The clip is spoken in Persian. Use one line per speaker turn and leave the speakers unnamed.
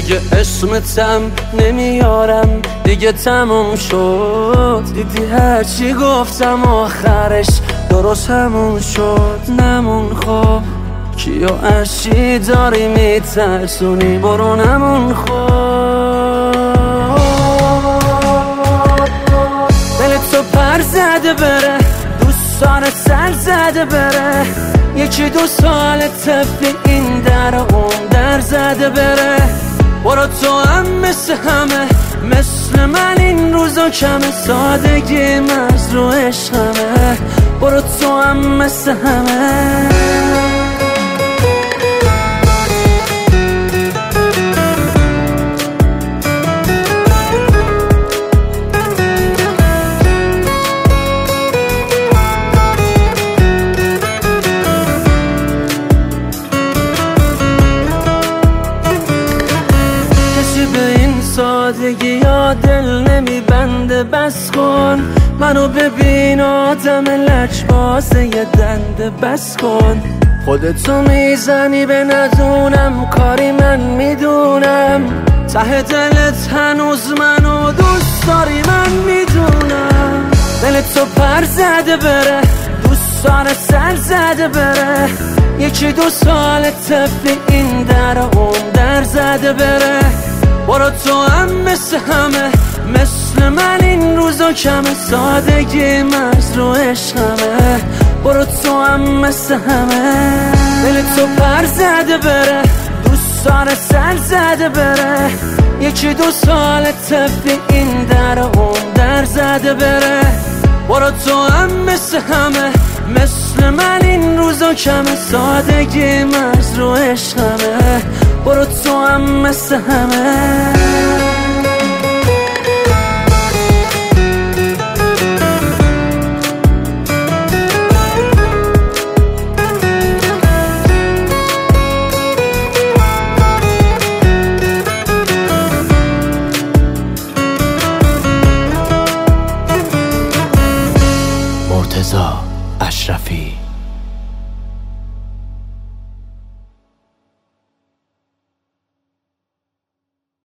دیگه اسمتم نمیارم، دیگه تموم شد. دیدی هرچی گفتم آخرش درست همون شد. نمون خب کیو اشی داری میترسونی، برو نمون خب. دلت تو پر زده بره، دوستان سر زده بره، یکی دو سال طفلی این در اون در زده بره. برو تو هم مثل همه، مثل من این روزا کمه، سادگی مرز رو عشقمه. برو تو هم مثل همه. سادگی یا دل نمیبنده، بس کن منو ببین آدم لجبازه یه دنده. بس کن خودتو میزنی به ندونم کاری، من میدونم ته دلت هنوز منو دوست داری، من میدونم. دلت تو پر زده بره، دوستان سر زده بره، یکی دو سال طفلی این در اون در زده بره. برو تو هم مثل همه، مثل من این روزا کمه، سادگی مرز رو عشقمه. برو تو هم مثل همه. دل تو پر زده بره، دوستان سر زده بره، یکی دو سال طفلی این در اون در زده بره. برو تو هم مثل همه، مثل من این روزا کمه، سادگی مرز رو عشقمه. برو تو هم مثل همه.